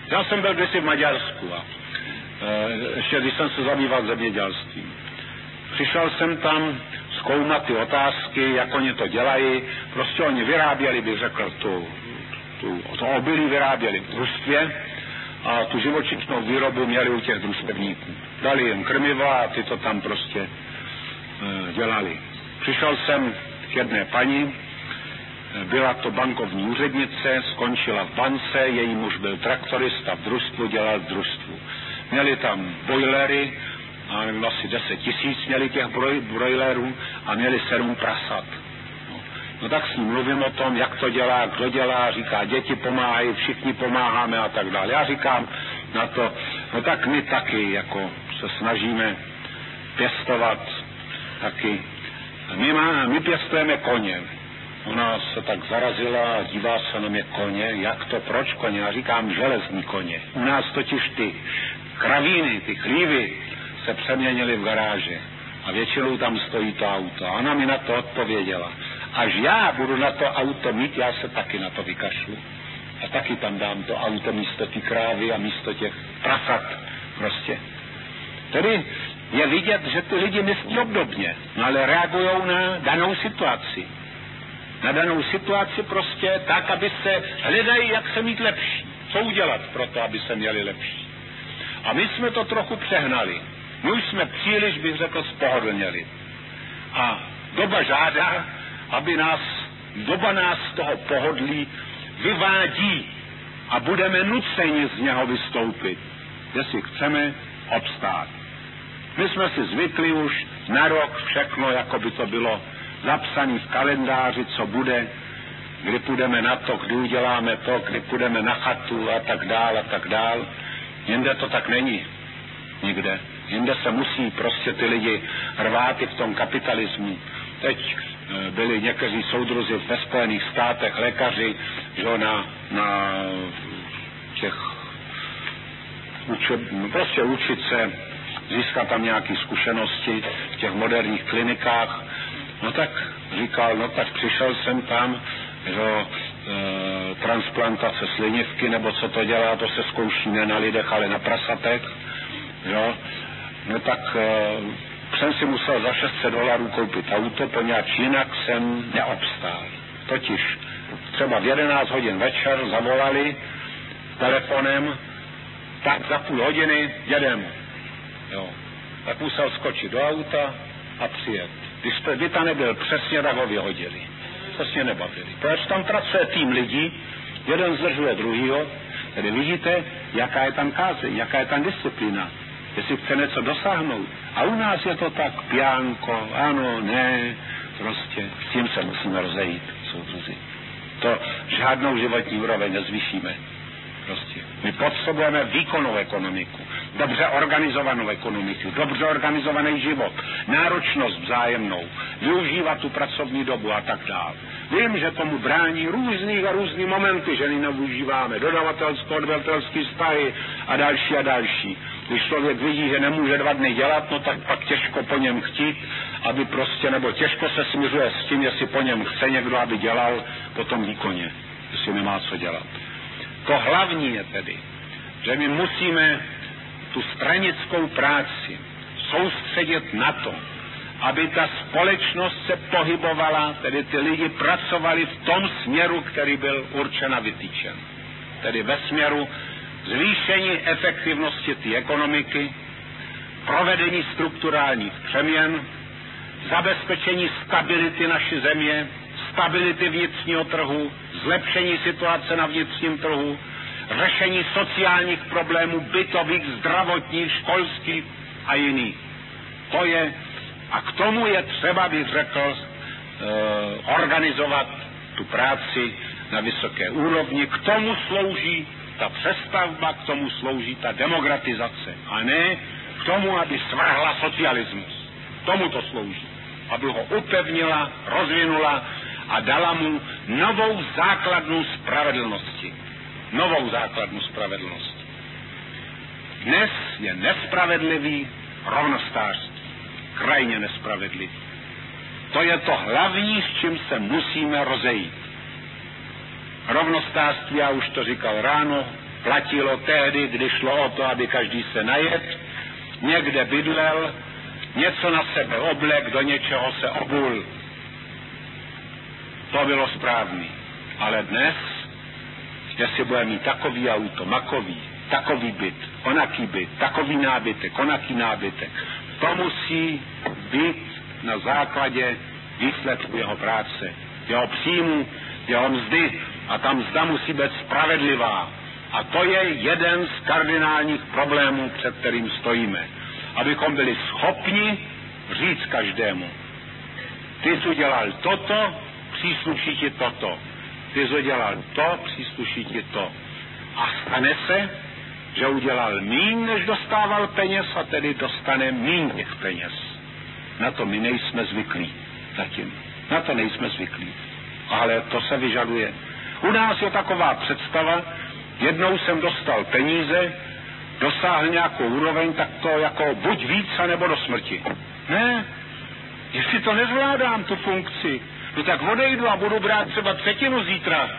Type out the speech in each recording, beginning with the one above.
Já jsem byl kdysi v Maďarsku a ještě když jsem se zabýval zemědělstvím. Přišel jsem tam zkoumat ty otázky, jak oni to dělají. Prostě oni vyráběli, bych řekl, to obilí vyráběli v družstvě a tu živočišnou výrobu měli u těch družstevníků. Dali jim krmiva a ty to tam prostě dělali. Přišel jsem k jedné paní, byla to bankovní úřednice, skončila v bance, její muž byl traktorista v družstvu, dělal v družstvu. Měli tam bojlery, asi 10 000 měli těch brojlerů a měli 7 prasat. No tak s ním mluvím o tom, jak to dělá, kdo dělá, říká, děti pomáhají, všichni pomáháme a tak dále. Já říkám na to, no tak my taky jako se snažíme pěstovat taky. My pěstujeme koně. Ona se tak zarazila a dívá se na mě, koně, jak to, proč koně? Já říkám železní koně. U nás totiž ty kravíny, ty chlívy se přeměnily v garáže a většinou tam stojí to auto. A ona mi na to odpověděla. Až já budu na to auto mít, já se taky na to vykašlu. A taky tam dám to auto místo ty krávy a místo těch prasat prostě. Tedy je vidět, že ty lidi myslí obdobně, no ale reagujou na danou situaci. Na danou situaci prostě tak, aby se hledají, jak se mít lepší. Co udělat pro to, aby se měli lepší. A my jsme to trochu přehnali. My už jsme příliš, bych řekl, spohodlněli. A doba žádá, aby doba nás z toho pohodlí vyvádí a budeme nuceni z něho vystoupit, jestli chceme obstát. My jsme si zvykli už na rok všechno, jako by to bylo zapsané v kalendáři, co bude, kdy půjdeme na to, kdy uděláme to, kdy půjdeme na chatu a tak dál. Jinde to tak není. Nikde. Jinde se musí prostě ty lidi rvát i v tom kapitalismu. Teď byli někteří soudruzi ve Spojených státech, lékaři, že na těch prostě učit se, získat tam nějaké zkušenosti v těch moderních klinikách. No tak říkal, no tak přišel jsem tam, že transplantace slinivky, nebo co to dělá, to se zkouší ne na lidech, ale na prasatech, jo. No tak jsem si musel za $600 koupit auto, poněvadž jinak jsem neobstál. Totiž třeba v 11 hodin večer zavolali telefonem, tak za půl hodiny jedem. Jo. Tak musel skočit do auta a přijet. Když by tam nebyl přesně, tak ho vyhodili. Přesně nebavili. Proč tam pracuje tým lidí, jeden zdržuje druhýho, tedy vidíte, jaká je tam kázeň, jaká je tam disciplína, jestli chce něco dosáhnout. A u nás je to tak pjánko, ano, ne, prostě s tím se musíme rozejít, soudruzi. To žádnou životní úroveň nezvýšíme. Prostě. My potřebujeme výkonnou ekonomiku, dobře organizovanou ekonomiku, dobře organizovaný život, náročnost vzájemnou, využívat tu pracovní dobu a tak dále. Vím, že tomu brání různý momenty, že nevyužíváme dodavatelsko-odběratelské vztahy a další. Když člověk vidí, že nemůže 2 dny dělat, no tak pak těžko po něm chtít, aby prostě, nebo těžko se směřuje s tím, jestli po něm chce někdo, aby dělal po tom výkoně, jestli nemá co dělat. To hlavní je tedy, že my musíme tu stranickou práci soustředit na to, aby ta společnost se pohybovala, tedy ty lidi pracovali v tom směru, který byl určen a vytýčen. Tedy ve směru zvýšení efektivnosti té ekonomiky, provedení strukturálních přeměn, zabezpečení stability naší země, stability vnitřního trhu, zlepšení situace na vnitřním trhu, řešení sociálních problémů, bytových, zdravotních, školských a jiných. To je, a k tomu je třeba, bych řekl, organizovat tu práci na vysoké úrovni. K tomu slouží ta přestavba, k tomu slouží ta demokratizace, a ne k tomu, aby svrhla socialismus. Tomu to slouží. Aby ho upevnila, rozvinula a dala mu novou základnu spravedlnosti. Novou základnu spravedlnosti. Dnes je nespravedlivý rovnostářství. Krajně nespravedlivý. To je to hlavní, s čím se musíme rozejít. Rovnostářství, já už to říkal ráno, platilo tehdy, kdy šlo o to, aby každý se najet, někde bydlel, něco na sebe oblek, do něčeho se obul. To bylo správný. Ale dnes, jestli bude mít takový auto, makový, takový byt, onaký byt, takový nábytek, onaký nábytek, to musí být na základě výsledku jeho práce, jeho příjmu, jeho mzdy, a ta mzda musí být spravedlivá. A to je jeden z kardinálních problémů, před kterým stojíme. Abychom byli schopni říct každému, ty jsi udělal toto, přísluší ti toto. Ty jsi udělal to, přísluší ti to. A stane se, že udělal míň, než dostával peněz, a tedy dostane míň těch peněz. Na to my nejsme zvyklí zatím. Na to nejsme zvyklí. Ale to se vyžaduje. U nás je taková představa, jednou jsem dostal peníze, dosáhl nějakou úroveň, tak to jako buď víc, anebo do smrti. Ne, jestli to nezvládám, tu funkci, no tak odejdu a budu brát třeba 1/3 zítra.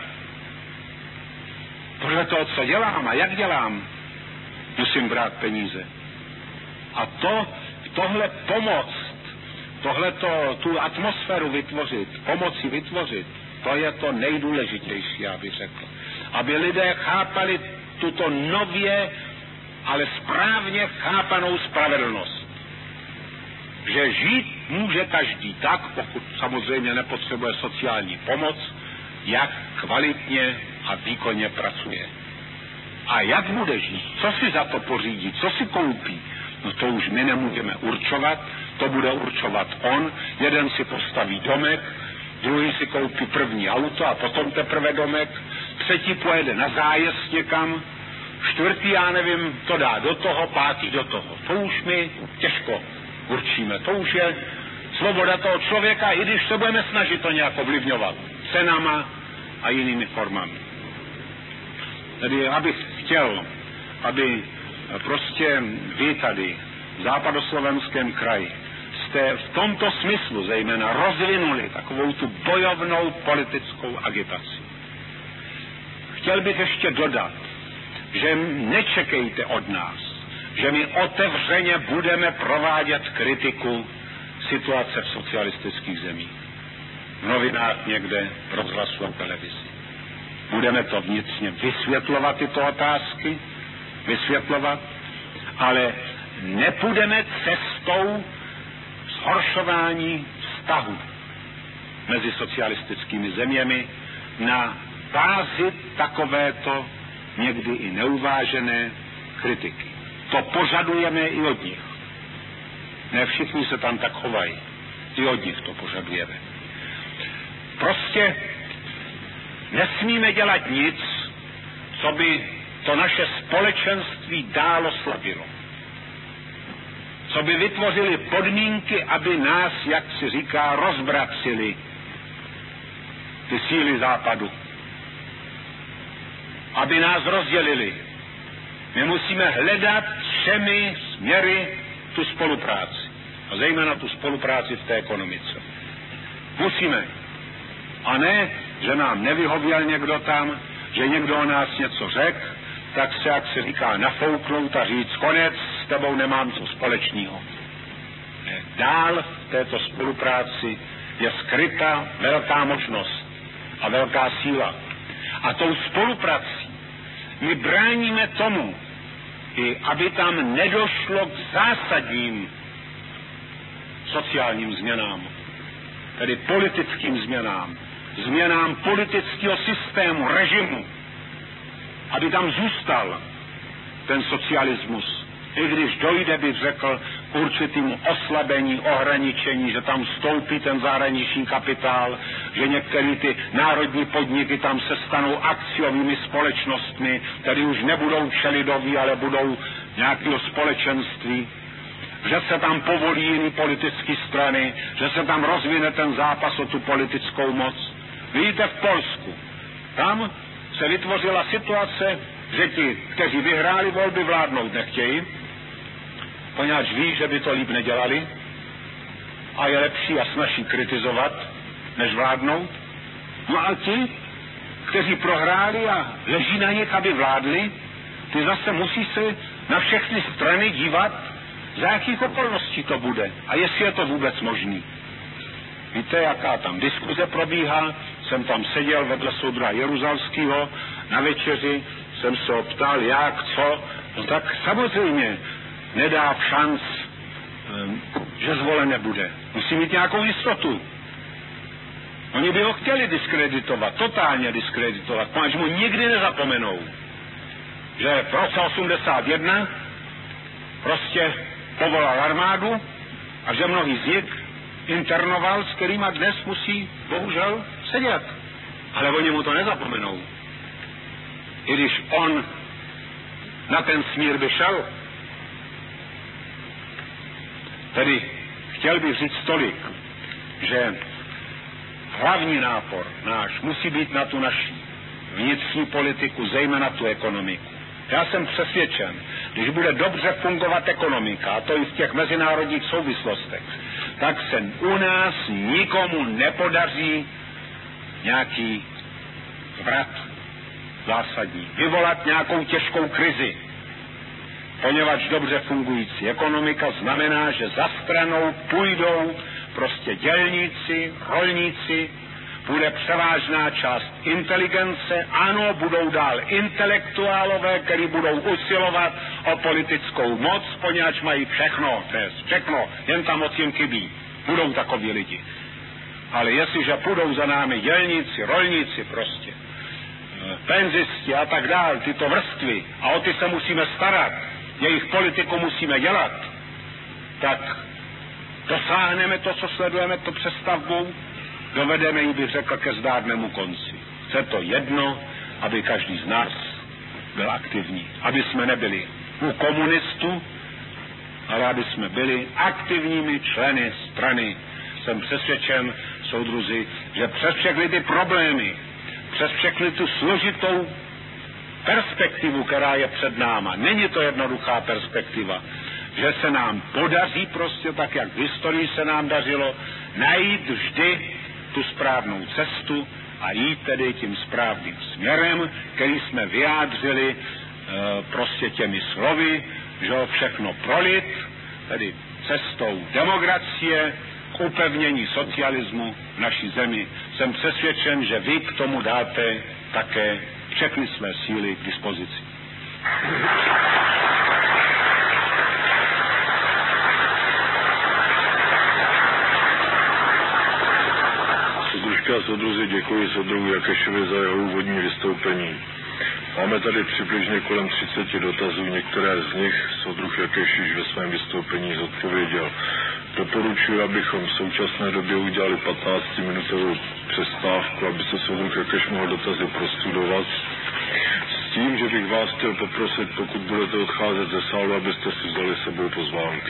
Podle toho, co dělám a jak dělám, musím brát peníze. A tohle pomoct, tu atmosféru vytvořit, pomoci vytvořit, to je to nejdůležitější, já bych řekl. Aby lidé chápali tuto nově, ale správně chápanou spravedlnost. Že žít může každý tak, pokud samozřejmě nepotřebuje sociální pomoc, jak kvalitně a výkonně pracuje. A jak bude žít, co si za to pořídí, co si koupí, no to už my nemůžeme určovat, to bude určovat on. Jeden si postaví domek, druhý si koupí první auto a potom teprve domek, třetí pojede na zájezd někam, čtvrtý, já nevím, to dá do toho, pátý do toho. To už my těžko určíme. To už je svoboda toho člověka, i když se budeme snažit to nějak ovlivňovat cenama a jinými formami. Tedy abych chtěl, aby prostě vy tady v západoslovenském kraji jste v tomto smyslu zejména rozvinuli takovou tu bojovnou politickou agitaci. Chtěl bych ještě dodat, že nečekejte od nás, že my otevřeně budeme provádět kritiku situace v socialistických zemích. V novinách někde, v rozhlasu a televizi. Budeme to vnitřně vysvětlovat, tyto otázky, ale nepůjdeme cestou zhoršování vztahu mezi socialistickými zeměmi na bázi takovéto někdy i neuvážené kritiky. To požadujeme i od nich. Ne všichni se tam tak chovají. I od nich to požadujeme. Prostě nesmíme dělat nic, co by to naše společenství dálo slabilo. Co by vytvořili podmínky, aby nás, jak se říká, rozbracili ty síly západu. Aby nás rozdělili. My musíme hledat všemi směry tu spolupráci. A zejména tu spolupráci v té ekonomice. Musíme. A ne, že nám nevyhověl někdo tam, že někdo o nás něco řekl, tak se, jak se říká, nafouknout a říct, konec, s tebou nemám co společného. Dál v této spolupráci je skryta velká možnost a velká síla. A tou spoluprací my bráníme tomu, i aby tam nedošlo k zásadním sociálním změnám, tedy politickým změnám politického systému, režimu, aby tam zůstal ten socialismus, i když dojde, bych řekl, k určitému oslabení, ohraničení, že tam vstoupí ten zahraniční kapitál, že některé ty národní podniky tam se stanou akciovými společnostmi, tedy už nebudou všelidoví, ale budou nějakého společenství, že se tam povolí jiné politické strany, že se tam rozvine ten zápas o tu politickou moc. Vidíte v Polsku, tam se vytvořila situace, že ti, kteří vyhráli volby, vládnout nechtějí, poněvadž ví, že by to líp nedělali a je lepší a snaží kritizovat, než vládnout. No a ti, kteří prohráli a leží na nich, aby vládli, ty zase musíš se na všechny strany dívat, za jakých okolností to bude a jestli je to vůbec možný. Víte, jaká tam diskuze probíhá? Jsem tam seděl vedle soudruha Jeruzalského, na večeři jsem se ho ptal, jak, co, no tak samozřejmě nedá šanc, že zvolen nebude. Musí mít nějakou jistotu. Oni by ho chtěli diskreditovat, totálně diskreditovat, až mu nikdy nezapomenou, že v roce 81 prostě povolal armádu a že mnohý z nich internoval, s kterýma dnes musí bohužel sedět. Ale oni mu to nezapomenou. I když on na ten smír by šel. Tedy chtěl bych říct tolik, že hlavní nápor náš musí být na tu naši vnitřní politiku, zejména tu ekonomiku. Já jsem přesvědčen, když bude dobře fungovat ekonomika, a to i v těch mezinárodních souvislostech, tak se u nás nikomu nepodaří nějaký vrat zásadní, vyvolat nějakou těžkou krizi. Poněvadž dobře fungující ekonomika znamená, že za stranou půjdou prostě dělníci, rolníci, bude převážná část inteligence, ano, budou dál intelektuálové, kteří budou usilovat o politickou moc, poněvadž mají všechno, jen ta moc jim chybí. Budou takoví lidi. Ale jestliže půjdou za námi dělníci, rolníci prostě, penzisti a tak dál, tyto vrstvy, a o ty se musíme starat, jejich politiku musíme dělat, tak dosáhneme to, co sledujeme, to přestavbou, dovedeme ji, bych řekl, ke zdárnému konci. Chce to jedno, aby každý z nás byl aktivní. Aby jsme nebyli u komunistů, ale aby jsme byli aktivními členy strany. Jsem přesvědčen, soudruzi, že přes všechny ty problémy, přes všechny tu složitou perspektivu, která je před náma, není to jednoduchá perspektiva, že se nám podaří prostě tak, jak v historii se nám dařilo, najít vždy tu správnou cestu a jít tedy tím správným směrem, který jsme vyjádřili prostě těmi slovy, že ho všechno prolit, tedy cestou demokracie k upevnění socialismu v naší zemi. Jsem přesvědčen, že vy k tomu dáte také všechny své síly k dispozici. Soudruzi, děkuji soudruhu Jakešovi za jeho úvodní vystoupení. Máme tady přibližně kolem 30 dotazů, některé z nich soudruh Jakeš již ve svém vystoupení zodpověděl. Doporučuji, abychom v současné době udělali 15-minutovou přestávku, aby se soudruh Jakeš mohl dotazy prostudovat. S tím, že bych vás chtěl poprosit, pokud budete odcházet ze sálu, abyste si vzali sebou pozvánky.